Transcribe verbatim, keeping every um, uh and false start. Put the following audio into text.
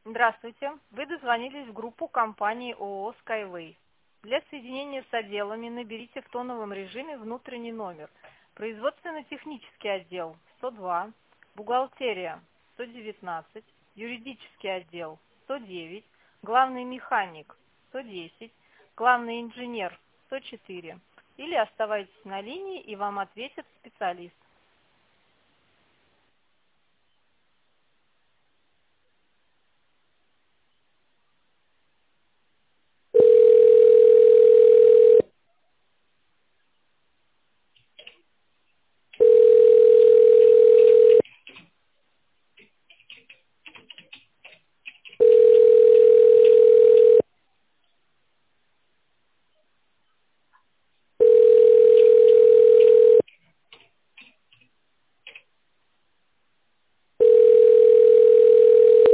Здравствуйте. Вы дозвонились в группу компании ООО Skyway. Для соединения с отделами наберите в тоновом режиме внутренний номер. Производственно-технический отдел сто два, бухгалтерия сто девятнадцать, юридический отдел сто девять, главный механик сто десять, главный инженер сто четыре. Или оставайтесь на линии, и вам ответит специалист.